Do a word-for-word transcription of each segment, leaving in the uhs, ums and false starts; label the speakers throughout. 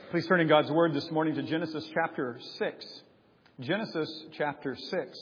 Speaker 1: Please turn in God's Word this morning to Genesis chapter six. Genesis chapter six.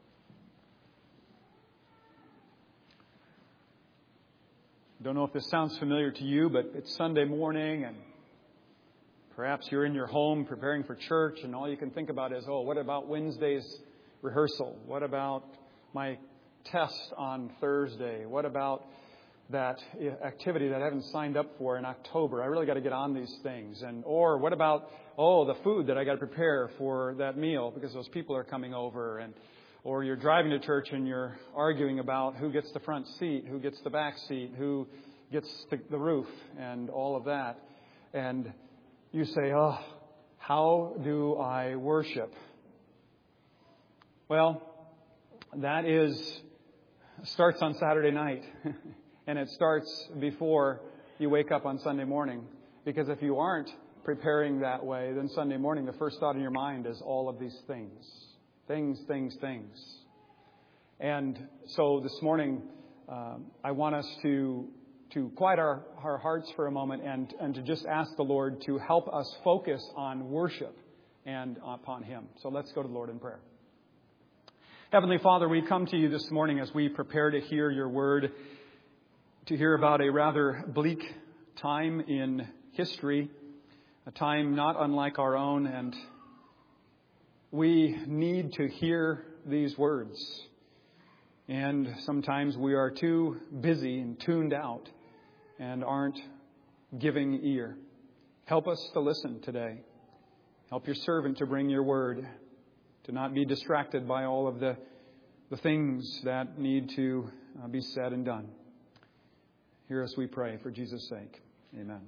Speaker 1: Don't know if this sounds familiar to you, but it's Sunday morning and perhaps you're in your home preparing for church and all you can think about is, oh, what about Wednesday's rehearsal? What about my test on Thursday? What about that activity that I haven't signed up for in October? I really got to get on these things. And or what about, oh, the food that I got to prepare for that meal because those people are coming over. And or you're driving to church and you're arguing about who gets the front seat, who gets the back seat, who gets the, the roof and all of that. And you say, oh, how do I worship? Well, that is starts on Saturday night. And it starts before you wake up on Sunday morning. Because if you aren't preparing that way, then Sunday morning, the first thought in your mind is all of these things. Things, things, things. And so this morning, um, I want us to to quiet our, our hearts for a moment and, and to just ask the Lord to help us focus on worship and upon Him. So let's go to the Lord in prayer. Heavenly Father, we come to you this morning as we prepare to hear your word, to hear about a rather bleak time in history, a time not unlike our own, and we need to hear these words. And sometimes we are too busy and tuned out and aren't giving ear. Help us to listen today. Help your servant to bring your word, to not be distracted by all of the, the things that need to uh, be said and done. Hear us, we pray, for Jesus' sake. Amen.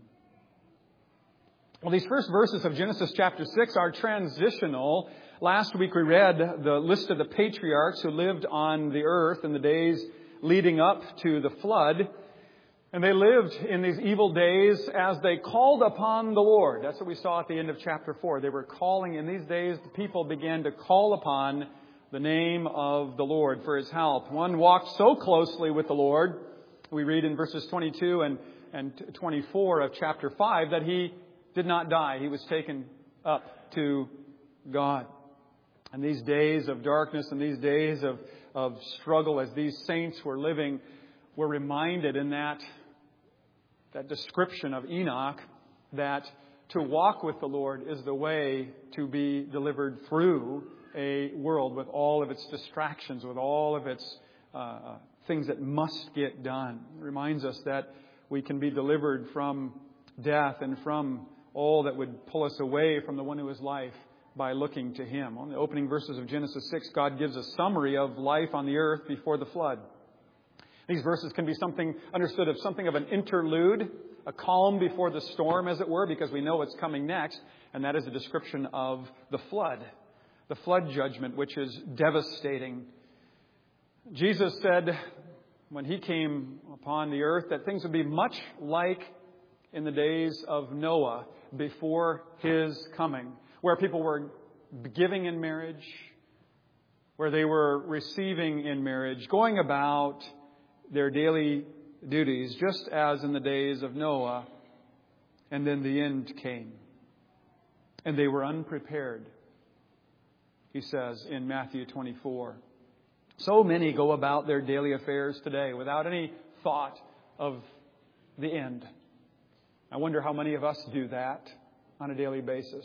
Speaker 1: Well, these first verses of Genesis chapter six are transitional. Last week we read the list of the patriarchs who lived on the earth in the days leading up to the flood. And they lived in these evil days as they called upon the Lord. That's what we saw at the end of chapter four. They were calling. In these days, the people began to call upon the name of the Lord for His help. One walked so closely with the Lord, we read in verses twenty-two and, and twenty-four of chapter five, that he did not die. He was taken up to God. And these days of darkness and these days of, of struggle as these saints were living, were reminded in that, that description of Enoch that to walk with the Lord is the way to be delivered through a world with all of its distractions, with all of its uh, things that must get done. It reminds us that we can be delivered from death and from all that would pull us away from the one who is life by looking to Him. On the opening verses of Genesis six, God gives a summary of life on the earth before the flood. These verses can be something understood as something of an interlude, a calm before the storm, as it were, because we know what's coming next, and that is a description of the flood, the flood judgment, which is devastating. Jesus said when He came upon the earth that things would be much like in the days of Noah before His coming, where people were giving in marriage, where they were receiving in marriage, going about their daily duties, just as in the days of Noah. And then the end came. And they were unprepared, He says in Matthew twenty-four. So many go about their daily affairs today without any thought of the end. I wonder how many of us do that on a daily basis.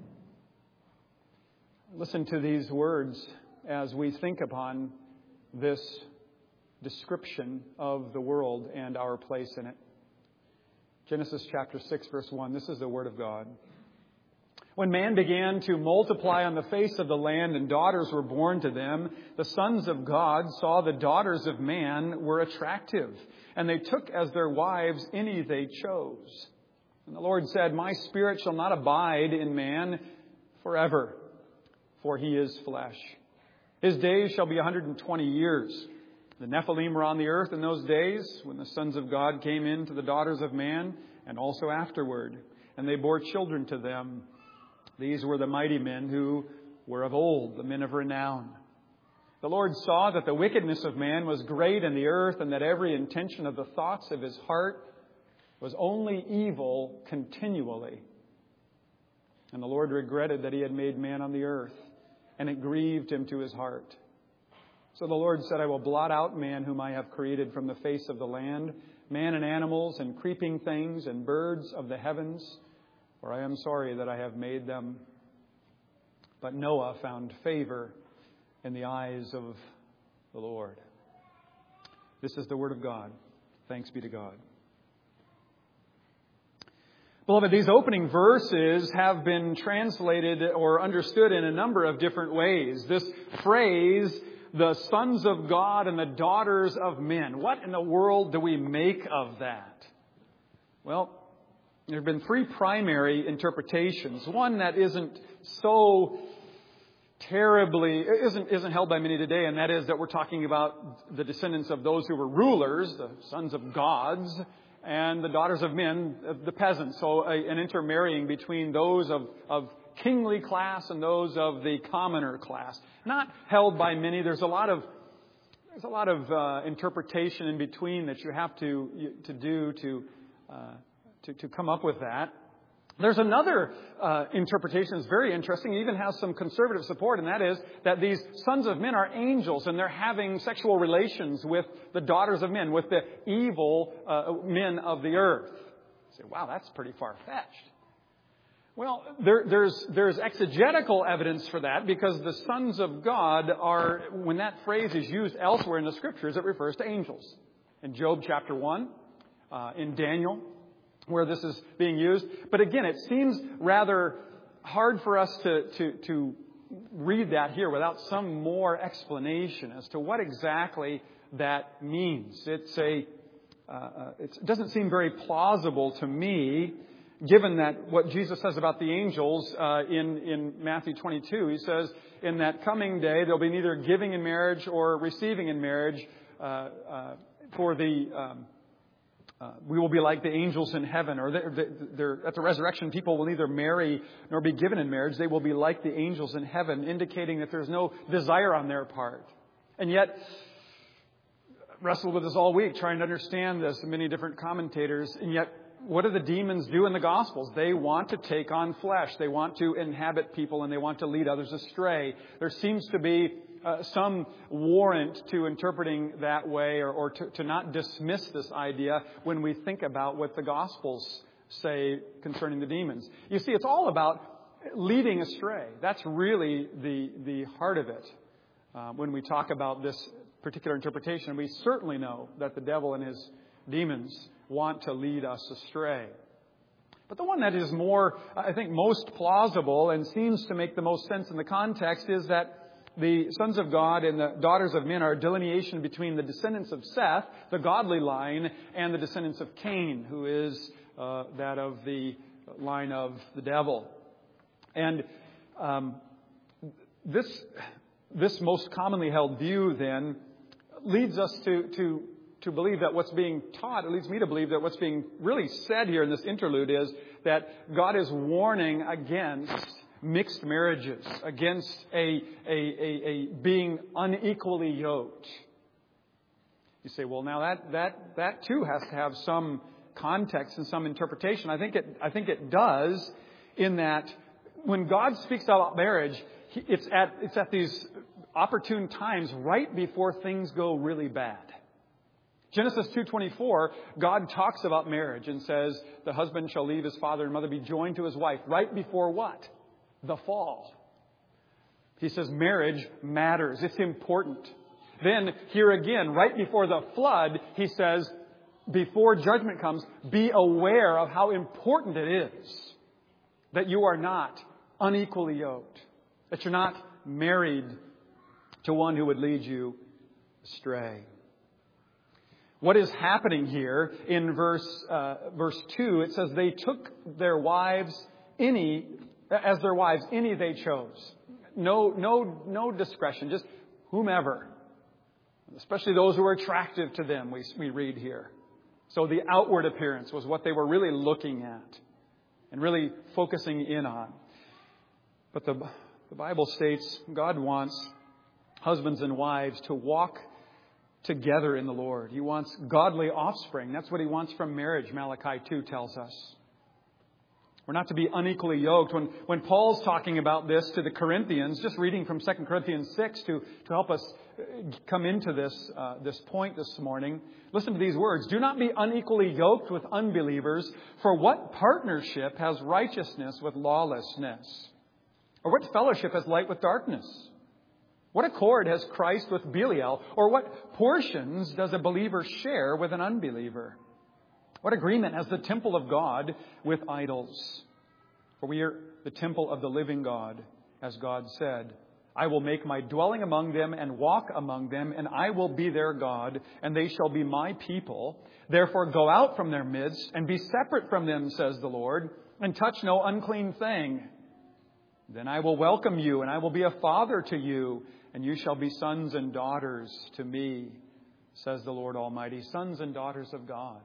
Speaker 1: Listen to these words as we think upon this description of the world and our place in it. Genesis chapter six, verse one. This is the Word of God. When man began to multiply on the face of the land and daughters were born to them, the sons of God saw the daughters of man were attractive, and they took as their wives any they chose. And the Lord said, My spirit shall not abide in man forever, for he is flesh. His days shall be one hundred twenty years. The Nephilim were on the earth in those days when the sons of God came in to the daughters of man, and also afterward. And they bore children to them. These were the mighty men who were of old, the men of renown. The Lord saw that the wickedness of man was great in the earth, and that every intention of the thoughts of his heart was only evil continually. And the Lord regretted that He had made man on the earth, and it grieved Him to His heart. So the Lord said, I will blot out man whom I have created from the face of the land, man and animals and creeping things and birds of the heavens, for I am sorry that I have made them. But Noah found favor in the eyes of the Lord. This is the Word of God. Thanks be to God. Beloved, these opening verses have been translated or understood in a number of different ways. This phrase, the sons of God and the daughters of men. What in the world do we make of that? Well, there have been three primary interpretations. One that isn't so terribly, isn't, isn't held by many today, and that is that we're talking about the descendants of those who were rulers, the sons of gods, and the daughters of men, the peasants. So a, an intermarrying between those of, of kingly class and those of the commoner class. Not held by many. There's a lot of there's a lot of uh, interpretation in between that you have to to do to uh, to, to come up with that. There's another uh, interpretation that's very interesting. It even has some conservative support, and that is that these sons of men are angels, and they're having sexual relations with the daughters of men, with the evil uh, men of the earth. You say, wow, that's pretty far-fetched. Well, there, there's, there's exegetical evidence for that, because the sons of God are, when that phrase is used elsewhere in the Scriptures, it refers to angels. In Job chapter one, uh, in Daniel, where this is being used. But again, it seems rather hard for us to, to, to read that here without some more explanation as to what exactly that means. It's a, uh, it doesn't seem very plausible to me, given that what Jesus says about the angels uh, in, in Matthew twenty-two. He says, in that coming day, there'll be neither giving in marriage or receiving in marriage uh, uh, for the... Um, Uh, we will be like the angels in heaven, or they're, they're, at the resurrection, people will neither marry nor be given in marriage. They will be like the angels in heaven, indicating that there's no desire on their part. And yet, wrestled with this all week, trying to understand this, many different commentators, and yet, what do the demons do in the Gospels? They want to take on flesh. They want to inhabit people, and they want to lead others astray. There seems to be Uh, some warrant to interpreting that way, or, or to, to not dismiss this idea when we think about what the Gospels say concerning the demons. You see, it's all about leading astray. That's really the, the heart of it. Uh, when we talk about this particular interpretation, we certainly know that the devil and his demons want to lead us astray. But the one that is more, I think, most plausible and seems to make the most sense in the context is that the sons of God and the daughters of men are a delineation between the descendants of Seth, the godly line, and the descendants of Cain, who is uh, that of the line of the devil. And um, this this most commonly held view, then, leads us to, to, to believe that what's being taught, it leads me to believe that what's being really said here in this interlude is that God is warning against mixed marriages, against a, a, a, a being unequally yoked. You say, well, now that, that, that too has to have some context and some interpretation. I think it, I think it does, in that when God speaks about marriage, it's at, it's at these opportune times right before things go really bad. Genesis two twenty-four, God talks about marriage and says, the husband shall leave his father and mother, be joined to his wife, right before what? The fall. He says marriage matters. It's important. Then here again, right before the flood, he says, before judgment comes, be aware of how important it is that you are not unequally yoked, that you're not married to one who would lead you astray. What is happening here in verse uh, verse two? It says they took their wives any as their wives any they chose. No no no discretion, just whomever, especially those who were attractive to them. We we read here. So the outward appearance was what they were really looking at and really focusing in on. But the the Bible states God wants husbands and wives to walk together in the Lord. He wants godly offspring. That's what He wants from marriage, Malachi two tells us. We're not to be unequally yoked. When, when Paul's talking about this to the Corinthians, just reading from Second Corinthians six to, to help us come into this, uh, this point this morning, listen to these words. Do not be unequally yoked with unbelievers, for what partnership has righteousness with lawlessness? Or what fellowship has light with darkness? What accord has Christ with Belial? Or what portions does a believer share with an unbeliever? What agreement has the temple of God with idols? For we are the temple of the living God, as God said, I will make my dwelling among them and walk among them, and I will be their God, and they shall be my people. Therefore go out from their midst and be separate from them, says the Lord, and touch no unclean thing. Then I will welcome you, and I will be a father to you, and you shall be sons and daughters to me, says the Lord Almighty, sons and daughters of God.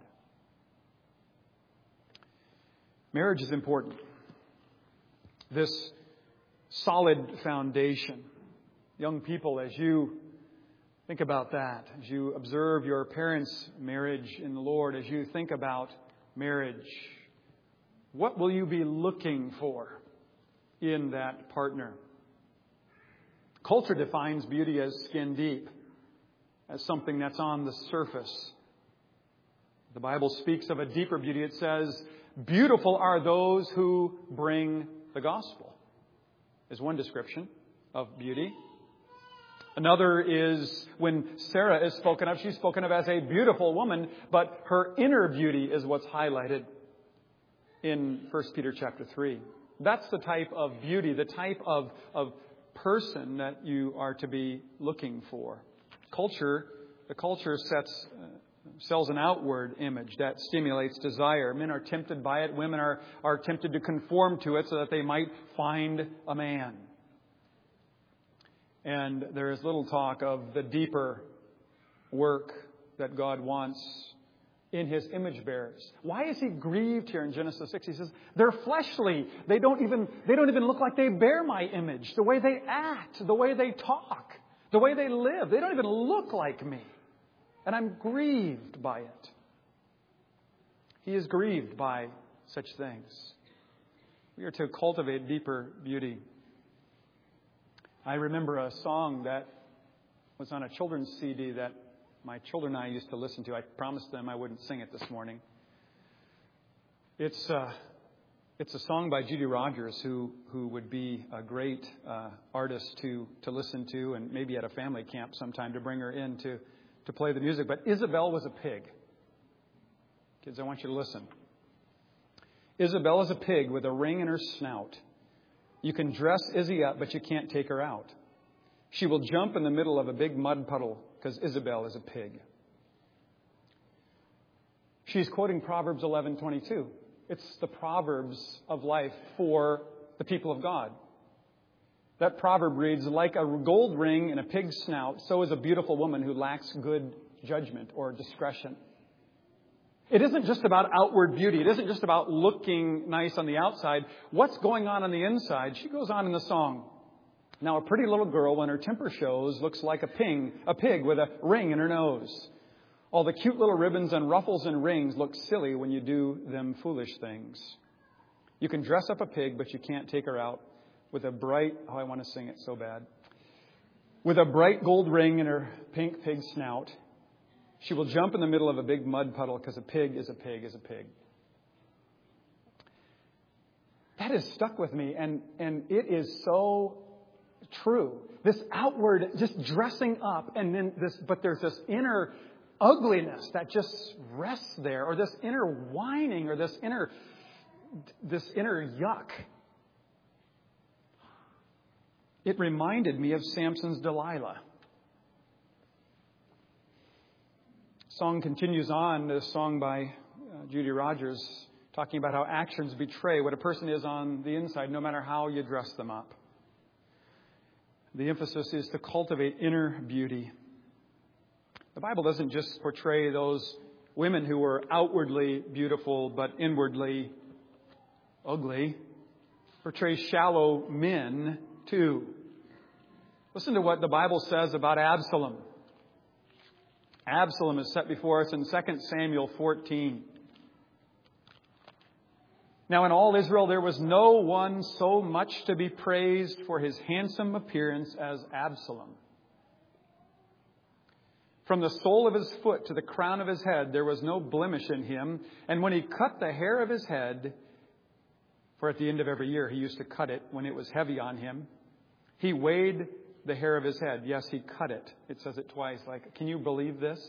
Speaker 1: Marriage is important. This solid foundation. Young people, as you think about that, as you observe your parents' marriage in the Lord, as you think about marriage, what will you be looking for in that partner? Culture defines beauty as skin deep, as something that's on the surface. The Bible speaks of a deeper beauty. It says, beautiful are those who bring the gospel, is one description of beauty. Another is when Sarah is spoken of, she's spoken of as a beautiful woman, but her inner beauty is what's highlighted in First Peter chapter three. That's the type of beauty, the type of, of person that you are to be looking for. Culture, the culture sets... Uh, sells an outward image that stimulates desire. Men are tempted by it. Women are, are tempted to conform to it so that they might find a man. And there is little talk of the deeper work that God wants in His image bearers. Why is He grieved here in Genesis six? He says, they're fleshly. They don't even, they don't even look like they bear my image. The way they act, the way they talk, the way they live. They don't even look like me. And I'm grieved by it. He is grieved by such things. We are to cultivate deeper beauty. I remember a song that was on a children's C D that my children and I used to listen to. I promised them I wouldn't sing it this morning. It's uh, it's a song by Judy Rogers, who who would be a great uh, artist to to listen to, and maybe at a family camp sometime to bring her in to. to play the music. But Isabel was a pig. Kids, I want you to listen. Isabel is a pig with a ring in her snout. You can dress Izzy up, but you can't take her out. She will jump in the middle of a big mud puddle because Isabel is a pig. She's quoting Proverbs eleven twenty-two. It's the Proverbs of life for the people of God. That proverb reads, like a gold ring in a pig's snout, so is a beautiful woman who lacks good judgment or discretion. It isn't just about outward beauty. It isn't just about looking nice on the outside. What's going on on the inside? She goes on in the song. Now, a pretty little girl, when her temper shows, looks like a ping, a pig with a ring in her nose. All the cute little ribbons and ruffles and rings look silly when you do them foolish things. You can dress up a pig, but you can't take her out. With a bright, oh, I want to sing it so bad. With a bright gold ring in her pink pig snout, she will jump in the middle of a big mud puddle because a pig is a pig is a pig. That has stuck with me, and, and it is so true. This outward, just dressing up, and then this, but there's this inner ugliness that just rests there, or this inner whining, or this inner, this inner yuck. It reminded me of Samson's Delilah. The song continues on, this song by uh, Judy Rogers, talking about how actions betray what a person is on the inside, no matter how you dress them up. The emphasis is to cultivate inner beauty. The Bible doesn't just portray those women who were outwardly beautiful but inwardly ugly. It portrays shallow men too. Listen to what the Bible says about Absalom. Absalom is set before us in Second Samuel fourteen. Now in all Israel there was no one so much to be praised for his handsome appearance as Absalom. From the sole of his foot to the crown of his head there was no blemish in him. And when he cut the hair of his head, for at the end of every year he used to cut it when it was heavy on him, he weighed the hair of his head. Yes, he cut it. It says it twice. Like, can you believe this?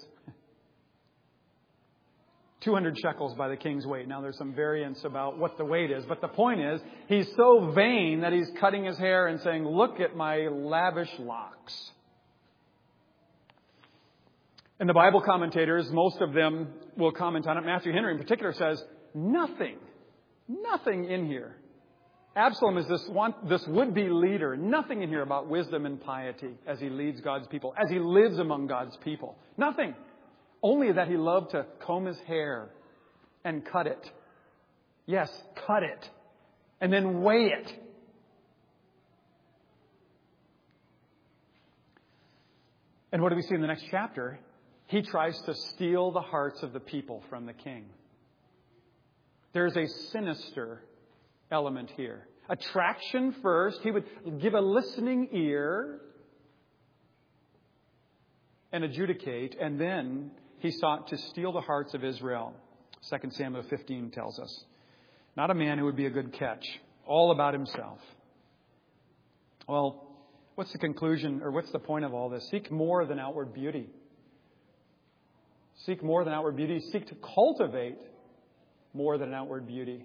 Speaker 1: two hundred shekels by the king's weight. Now there's some variance about what the weight is. But the point is, he's so vain that he's cutting his hair and saying, look at my lavish locks. And the Bible commentators, most of them will comment on it. Matthew Henry in particular says, nothing, nothing in here. Absalom is this one, this would-be leader. Nothing in here about wisdom and piety as he leads God's people, as he lives among God's people. Nothing. Only that he loved to comb his hair and cut it. Yes, cut it. And then weigh it. And what do we see in the next chapter? He tries to steal the hearts of the people from the king. There's a sinister element here. Attraction first. He would give a listening ear and adjudicate, and then he sought to steal the hearts of Israel. Second Samuel fifteen tells us. Not a man who would be a good catch. All about himself. Well, what's the conclusion, or what's the point of all this? Seek more than outward beauty. Seek more than outward beauty. Seek to cultivate more than outward beauty.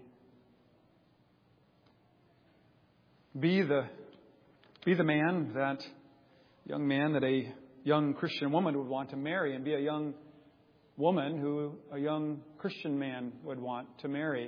Speaker 1: Be the, be the man, that young man that a young Christian woman would want to marry, and be a young woman who a young Christian man would want to marry.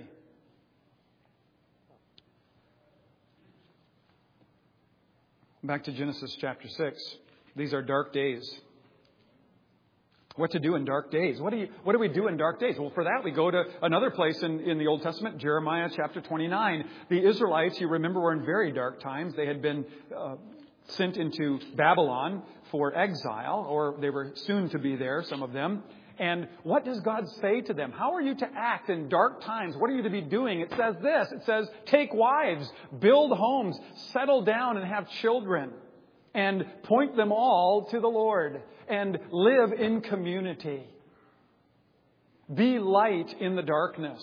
Speaker 1: Back to Genesis chapter six. These are dark days. What to do in dark days? What do you, what do we do in dark days? Well, for that, we go to another place in, in the Old Testament, Jeremiah chapter twenty-nine. The Israelites, you remember, were in very dark times. They had been uh, sent into Babylon for exile, or they were soon to be there, some of them. And what does God say to them? How are you to act in dark times? What are you to be doing? It says this. It says, take wives, build homes, settle down and have children, and point them all to the Lord, and live in community. Be light in the darkness.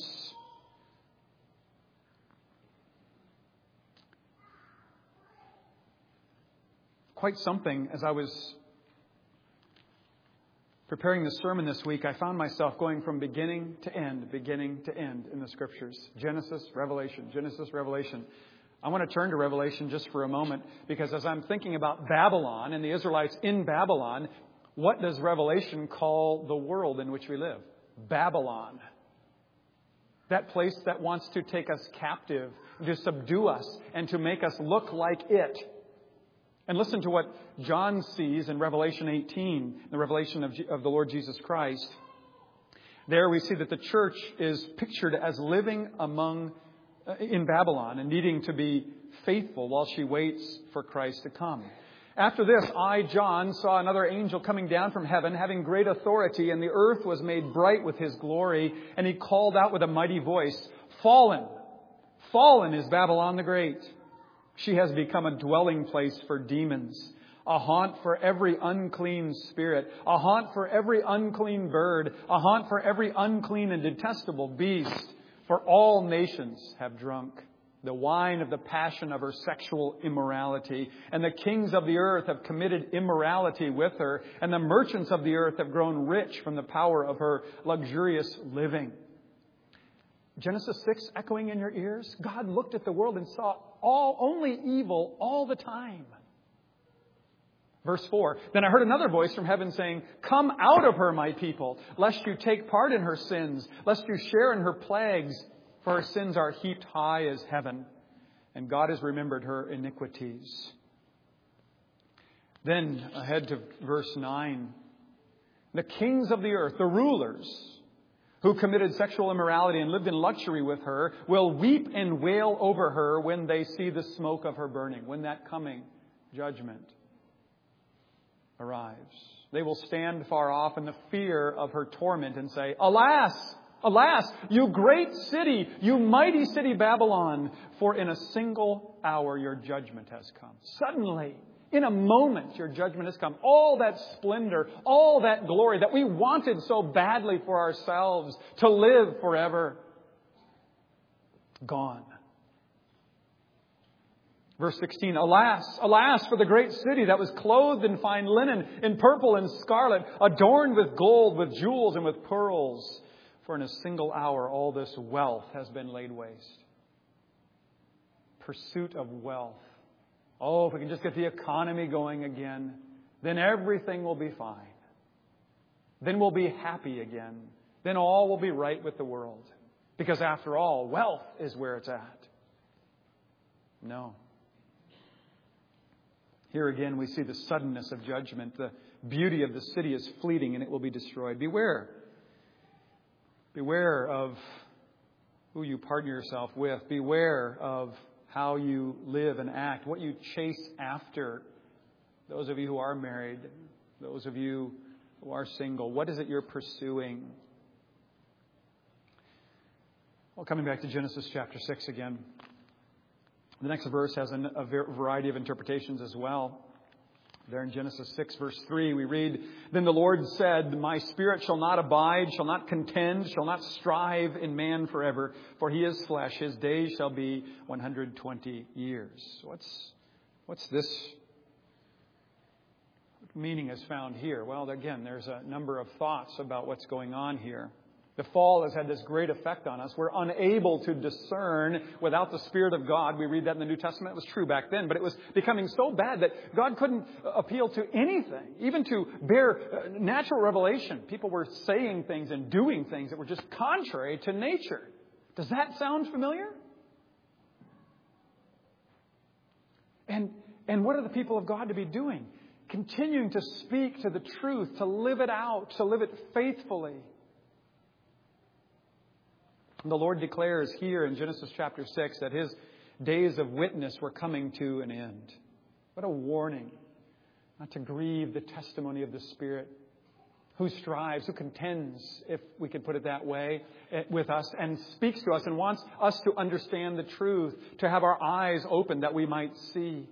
Speaker 1: Quite something. As I was preparing the sermon this week, I found myself going from beginning to end, beginning to end in the Scriptures. Genesis, Revelation, Genesis, Revelation. I want to turn to Revelation just for a moment, because as I'm thinking about Babylon and the Israelites in Babylon, what does Revelation call the world in which we live? Babylon. That place that wants to take us captive, to subdue us, and to make us look like it. And listen to what John sees in Revelation eighteen, the revelation of, of the Lord Jesus Christ. There we see that the church is pictured as living among in Babylon and needing to be faithful while she waits for Christ to come. After this, I, John, saw another angel coming down from heaven, having great authority, and the earth was made bright with his glory. And he called out with a mighty voice, Fallen! Fallen is Babylon the Great. She has become a dwelling place for demons, a haunt for every unclean spirit, a haunt for every unclean bird, a haunt for every unclean and detestable beast. For all nations have drunk the wine of the passion of her sexual immorality. And the kings of the earth have committed immorality with her. And the merchants of the earth have grown rich from the power of her luxurious living. Genesis six echoing in your ears. God looked at the world and saw all only evil all the time. Verse four. Then I heard another voice from heaven saying, Come out of her, my people, lest you take part in her sins, lest you share in her plagues. For her sins are heaped high as heaven, and God has remembered her iniquities. Then ahead to verse nine. The kings of the earth, the rulers, who committed sexual immorality and lived in luxury with her, will weep and wail over her when they see the smoke of her burning, when that coming judgment arrives. They will stand far off in the fear of her torment and say, Alas! Alas, you great city, you mighty city Babylon, for in a single hour your judgment has come. Suddenly, in a moment, your judgment has come. All that splendor, all that glory that we wanted so badly for ourselves to live forever, gone. Verse sixteen, alas, alas for the great city that was clothed in fine linen, in purple and scarlet, adorned with gold, with jewels, and with pearls. For in a single hour all this wealth has been laid waste. Pursuit of wealth. Oh, if we can just get the economy going again, then everything will be fine. Then we'll be happy again. Then all will be right with the world. Because after all, wealth is where it's at. No. Here again we see the suddenness of judgment. The beauty of the city is fleeting and it will be destroyed. Beware. Beware of who you partner yourself with. Beware of how you live and act, what you chase after. Those of you who are married, those of you who are single, what is it you're pursuing? Well, coming back to Genesis chapter six again. The next verse has a variety of interpretations as well. There in Genesis six, verse three, we read, Then the Lord said, My spirit shall not abide, shall not contend, shall not strive in man forever, for he is flesh. His days shall be one hundred twenty years. What's, what's this meaning is found here? Well, again, there's a number of thoughts about what's going on here. The fall has had this great effect on us. We're unable to discern without the Spirit of God. We read that in the New Testament. It was true back then, but it was becoming so bad that God couldn't appeal to anything, even to bare natural revelation. People were saying things and doing things that were just contrary to nature. Does that sound familiar? And, and what are the people of God to be doing? Continuing to speak to the truth, to live it out, to live it faithfully. The Lord declares here in Genesis chapter six that His days of witness were coming to an end. What a warning not to grieve the testimony of the Spirit who strives, who contends, if we could put it that way, with us and speaks to us and wants us to understand the truth, to have our eyes open that we might see.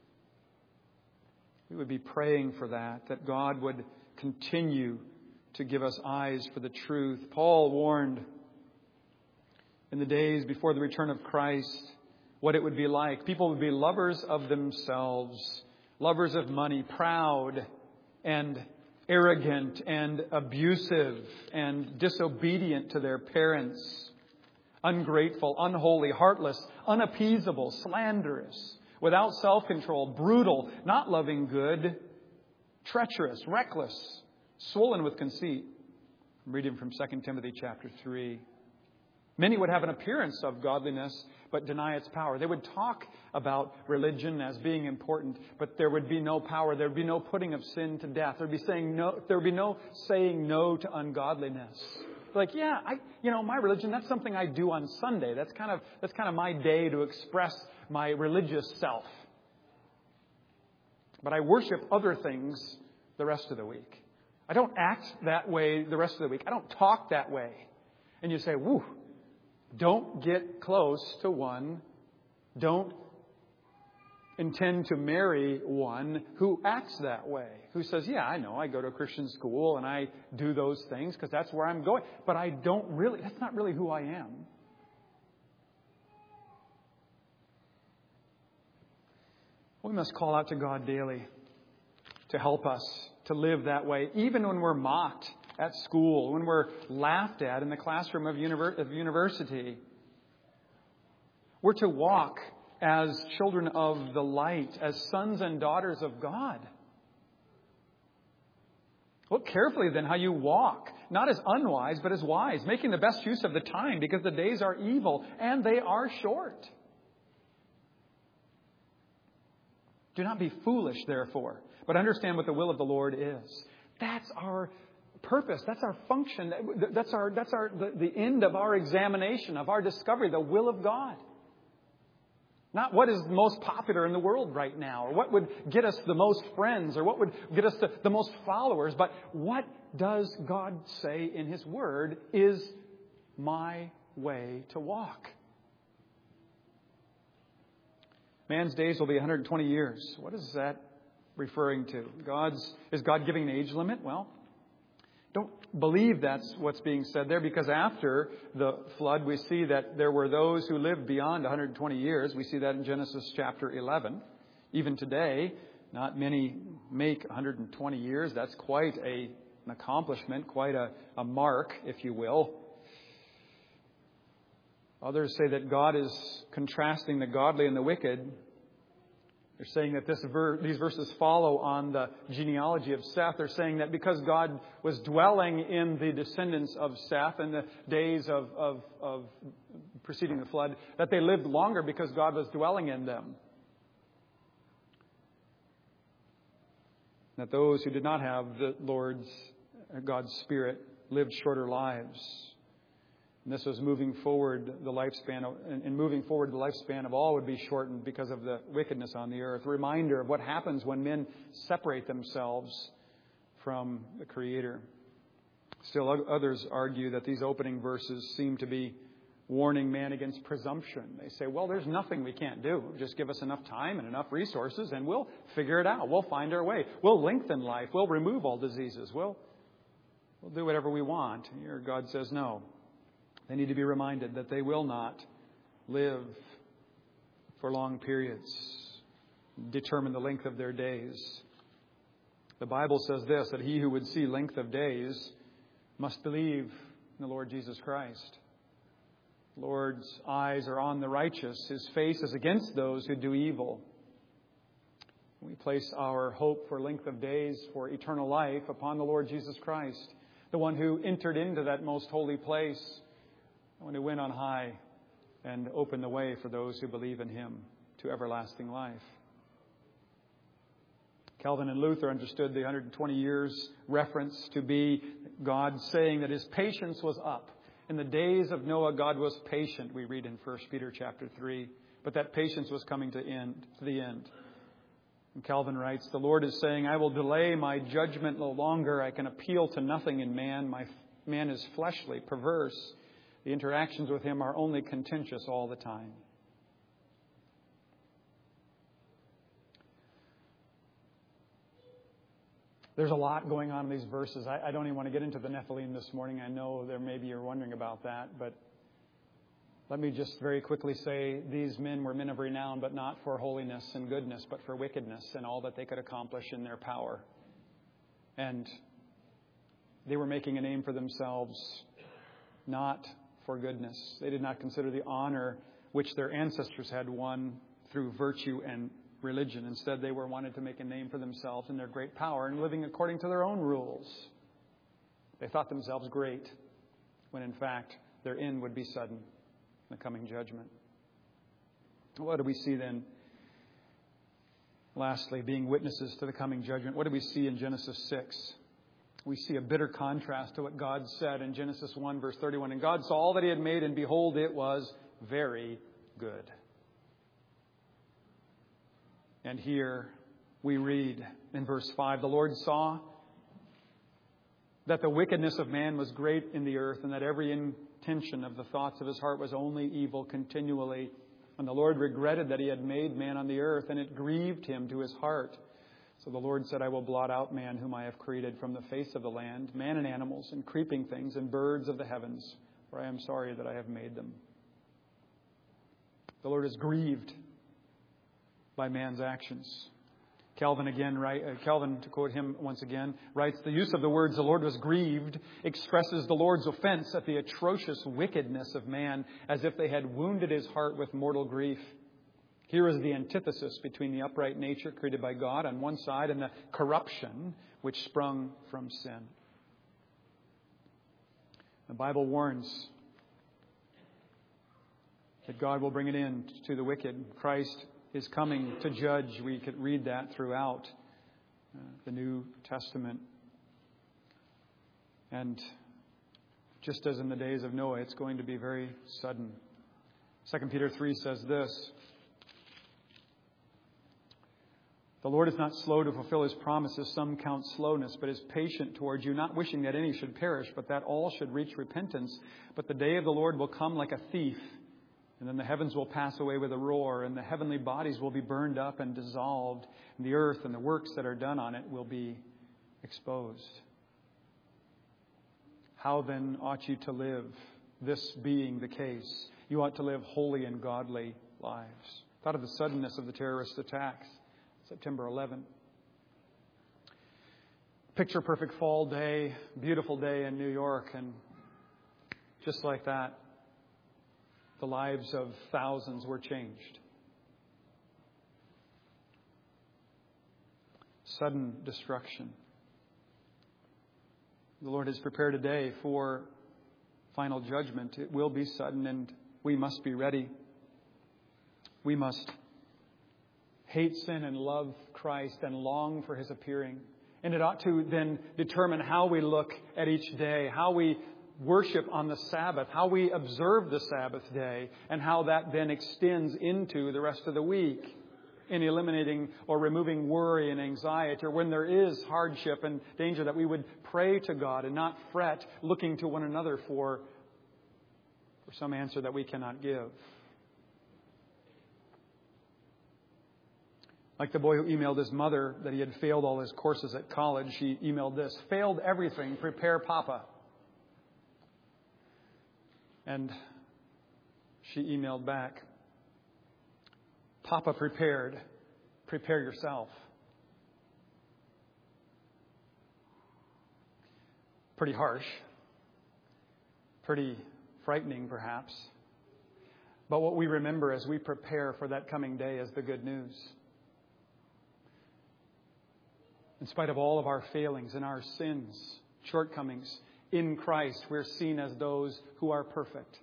Speaker 1: We would be praying for that, that God would continue to give us eyes for the truth. Paul warned in the days before the return of Christ, what it would be like. People would be lovers of themselves, lovers of money, proud and arrogant and abusive and disobedient to their parents, ungrateful, unholy, heartless, unappeasable, slanderous, without self-control, brutal, not loving good, treacherous, reckless, swollen with conceit. I'm reading from Second Timothy chapter three. Many would have an appearance of godliness, but deny its power. They would talk about religion as being important, but there would be no power. There would be no putting of sin to death. There would be saying no. There would be no saying no to ungodliness. Like, yeah, I, you know, my religion, that's something I do on Sunday. That's kind of that's kind of my day to express my religious self. But I worship other things the rest of the week. I don't act that way the rest of the week. I don't talk that way. And you say, woo. Don't get close to one. Don't intend to marry one who acts that way. Who says, yeah, I know, I go to a Christian school and I do those things because that's where I'm going. But I don't really, that's not really who I am. We must call out to God daily to help us to live that way, even when we're mocked at school, when we're laughed at in the classroom of, univer- of university. We're to walk as children of the light, as sons and daughters of God. Look carefully then how you walk, not as unwise, but as wise, making the best use of the time, because the days are evil and they are short. Do not be foolish, therefore, but understand what the will of the Lord is. That's our purpose. That's our function. That's our that's our the, the end of our examination, of our discovery, the will of God. Not what is most popular in the world right now, or what would get us the most friends, or what would get us the, the most followers, but what does God say in His Word is my way to walk. Man's days will be one hundred twenty years. What is that referring to? God's is God giving an age limit? Well, don't believe that's what's being said there, because after the flood, we see that there were those who lived beyond one hundred twenty years. We see that in Genesis chapter eleven. Even today, not many make one hundred twenty years. That's quite a, an accomplishment, quite a, a mark, if you will. Others say that God is contrasting the godly and the wicked. They're saying that this ver- these verses follow on the genealogy of Seth. They're saying that because God was dwelling in the descendants of Seth in the days of, of, of preceding the flood, that they lived longer because God was dwelling in them. That those who did not have the Lord's, God's Spirit, lived shorter lives. And this was moving forward the lifespan, of, and moving forward the lifespan of all would be shortened because of the wickedness on the earth. A reminder of what happens when men separate themselves from the Creator. Still, others argue that these opening verses seem to be warning man against presumption. They say, well, there's nothing we can't do. Just give us enough time and enough resources and we'll figure it out. We'll find our way. We'll lengthen life. We'll remove all diseases. We'll, we'll do whatever we want. Here, God says no. They need to be reminded that they will not live for long periods, determine the length of their days. The Bible says this, that he who would see length of days must believe in the Lord Jesus Christ. The Lord's eyes are on the righteous. His face is against those who do evil. We place our hope for length of days, for eternal life, upon the Lord Jesus Christ, the one who entered into that most holy place, the one who went on high and opened the way for those who believe in Him to everlasting life. Calvin and Luther understood the one hundred twenty years reference to be God saying that His patience was up. In the days of Noah, God was patient, we read in First Peter chapter three. But that patience was coming to end, to the end. And Calvin writes, the Lord is saying, I will delay my judgment no longer. I can appeal to nothing in man. My man is fleshly, perverse. The interactions with him are only contentious all the time. There's a lot going on in these verses. I, I don't even want to get into the Nephilim this morning. I know there maybe you're wondering about that, but let me just very quickly say these men were men of renown, but not for holiness and goodness, but for wickedness and all that they could accomplish in their power. And they were making a name for themselves, not for goodness. They did not consider the honor which their ancestors had won through virtue and religion. Instead, they were wanted to make a name for themselves in their great power and living according to their own rules. They thought themselves great, when in fact their end would be sudden, the coming judgment. What do we see then? Lastly, being witnesses to the coming judgment, what do we see in Genesis six? We see a bitter contrast to what God said in Genesis one, verse thirty-one. And God saw all that He had made, and behold, it was very good. And here we read in verse five, the Lord saw that the wickedness of man was great in the earth, and that every intention of the thoughts of his heart was only evil continually. And the Lord regretted that He had made man on the earth, and it grieved Him to His heart. So the Lord said, I will blot out man whom I have created from the face of the land, man and animals and creeping things and birds of the heavens, for I am sorry that I have made them. The Lord is grieved by man's actions. Calvin again, right, uh, Calvin, to quote him once again, writes, the use of the words the Lord was grieved expresses the Lord's offense at the atrocious wickedness of man, as if they had wounded His heart with mortal grief. Here is the antithesis between the upright nature created by God on one side and the corruption which sprung from sin. The Bible warns that God will bring an end to the wicked. Christ is coming to judge. We could read that throughout uh, the New Testament. And just as in the days of Noah, it's going to be very sudden. Second Peter three says this, The Lord is not slow to fulfill His promises, some count slowness, but is patient towards you, not wishing that any should perish, but that all should reach repentance. But the day of the Lord will come like a thief, and then the heavens will pass away with a roar, and the heavenly bodies will be burned up and dissolved, and the earth and the works that are done on it will be exposed. How then ought you to live, this being the case? You ought to live holy and godly lives. Thought of the suddenness of the terrorist attacks. September eleventh. Picture perfect fall day, beautiful day in New York, and just like that, the lives of thousands were changed. Sudden destruction. The Lord has prepared a day for final judgment. It will be sudden, and we must be ready. We must hate sin and love Christ and long for His appearing. And it ought to then determine how we look at each day, how we worship on the Sabbath, how we observe the Sabbath day, and how that then extends into the rest of the week in eliminating or removing worry and anxiety, or when there is hardship and danger, that we would pray to God and not fret, looking to one another for, for some answer that we cannot give. Like the boy who emailed his mother that he had failed all his courses at college, he emailed this: "Failed everything, prepare Papa." And she emailed back, "Papa prepared, prepare yourself." Pretty harsh. Pretty frightening, perhaps. But what we remember as we prepare for that coming day is the good news. In spite of all of our failings and our sins, shortcomings, in Christ, we're seen as those who are perfect,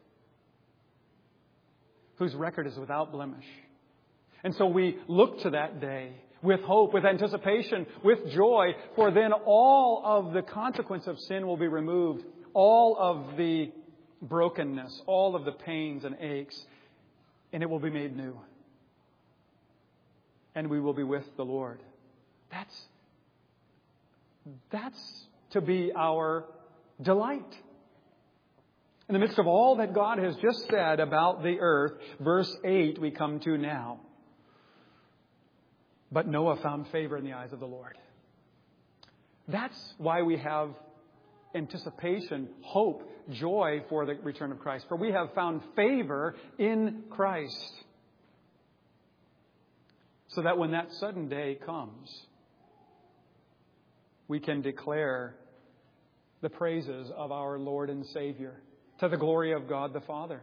Speaker 1: whose record is without blemish. And so we look to that day with hope, with anticipation, with joy, for then all of the consequence of sin will be removed, all of the brokenness, all of the pains and aches, and it will be made new. And we will be with the Lord. That's That's to be our delight. In the midst of all that God has just said about the earth, verse eight we come to now. But Noah found favor in the eyes of the Lord. That's why we have anticipation, hope, joy for the return of Christ. For we have found favor in Christ. So that when that sudden day comes, we can declare the praises of our Lord and Savior to the glory of God the Father.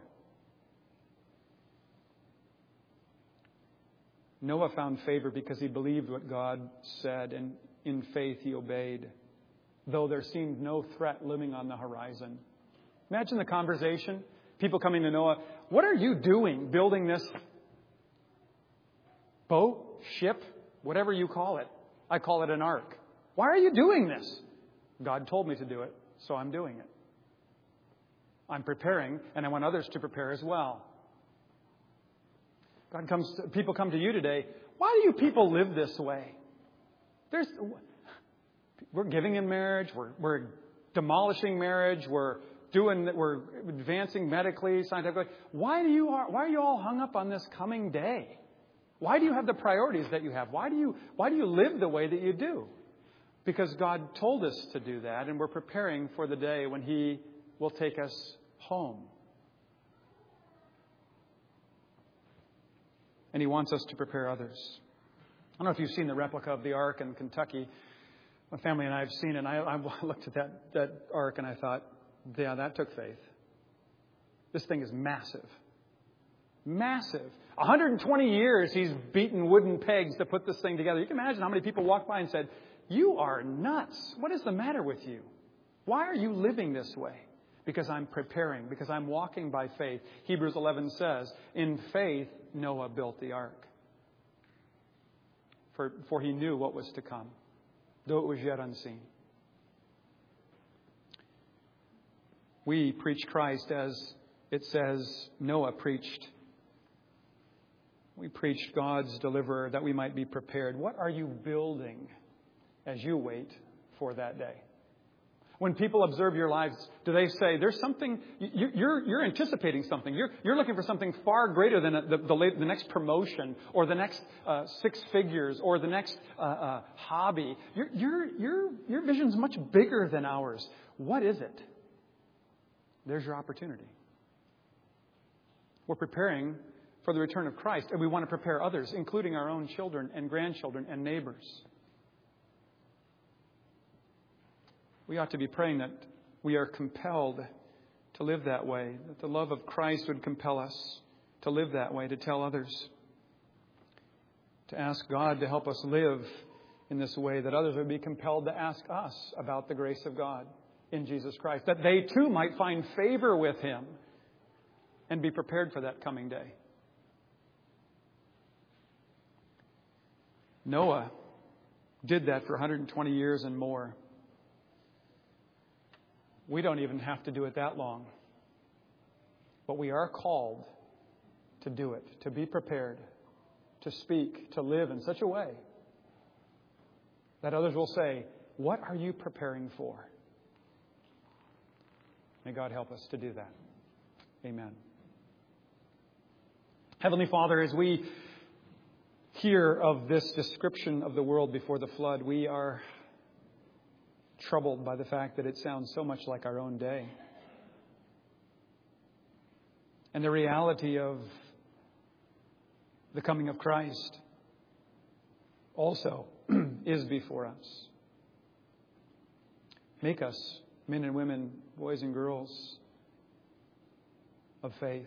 Speaker 1: Noah found favor because he believed what God said, and in faith he obeyed, though there seemed no threat looming on the horizon. Imagine the conversation. People coming to Noah, "What are you doing building this boat, ship, whatever you call it? I call it an ark. Why are you doing this?" "God told me to do it, so I'm doing it. I'm preparing, and I want others to prepare as well." God comes to, people come to you today, "Why do you people live this way? There's, we're giving in marriage, we're, we're demolishing marriage, we're doing, we're advancing medically, scientifically. Why do you why are you all hung up on this coming day? Why do you have the priorities that you have? Why do you why do you live the way that you do?" Because God told us to do that, and we're preparing for the day when He will take us home. And He wants us to prepare others. I don't know if you've seen the replica of the Ark in Kentucky. My family and I have seen it, and I, I looked at that, that Ark and I thought, yeah, that took faith. This thing is massive. Massive. one hundred twenty years he's beaten wooden pegs to put this thing together. You can imagine how many people walked by and said, "You are nuts. What is the matter with you? Why are you living this way?" Because I'm preparing, because I'm walking by faith. Hebrews eleven says, in faith Noah built the ark. For, for he knew what was to come, though it was yet unseen. We preach Christ as it says Noah preached We preached God's deliverer that we might be prepared. What are you building as you wait for that day? When people observe your lives, do they say, there's something, you're, you're anticipating something. You're, you're looking for something far greater than the, the, the next promotion or the next uh, six figures or the next uh, uh, hobby. Your, your, your, your vision's much bigger than ours. What is it? There's your opportunity. We're preparing for the return of Christ, and we want to prepare others, including our own children and grandchildren and neighbors. We ought to be praying that we are compelled to live that way, that the love of Christ would compel us to live that way, to tell others, to ask God to help us live in this way, that others would be compelled to ask us about the grace of God in Jesus Christ, that they too might find favor with Him and be prepared for that coming day. Noah did that for one hundred twenty years and more. We don't even have to do it that long. But we are called to do it, to be prepared, to speak, to live in such a way that others will say, what are you preparing for? May God help us to do that. Amen. Heavenly Father, as we hear of this description of the world before the flood, we are troubled by the fact that it sounds so much like our own day. And the reality of the coming of Christ also is before us. Make us men and women, boys and girls of faith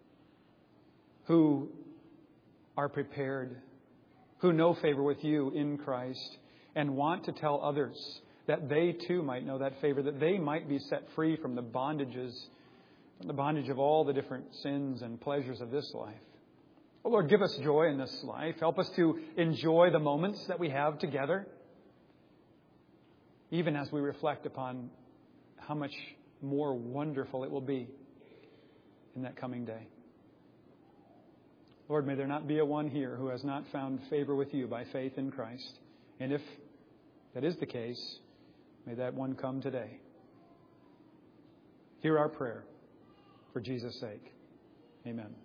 Speaker 1: who are prepared, who know favor with you in Christ and want to tell others that they too might know that favor, that they might be set free from the bondages, from the bondage of all the different sins and pleasures of this life. Oh Lord, give us joy in this life. Help us to enjoy the moments that we have together, even as we reflect upon how much more wonderful it will be in that coming day. Lord, may there not be a one here who has not found favor with you by faith in Christ. And if that is the case, may that one come today. Hear our prayer for Jesus' sake. Amen.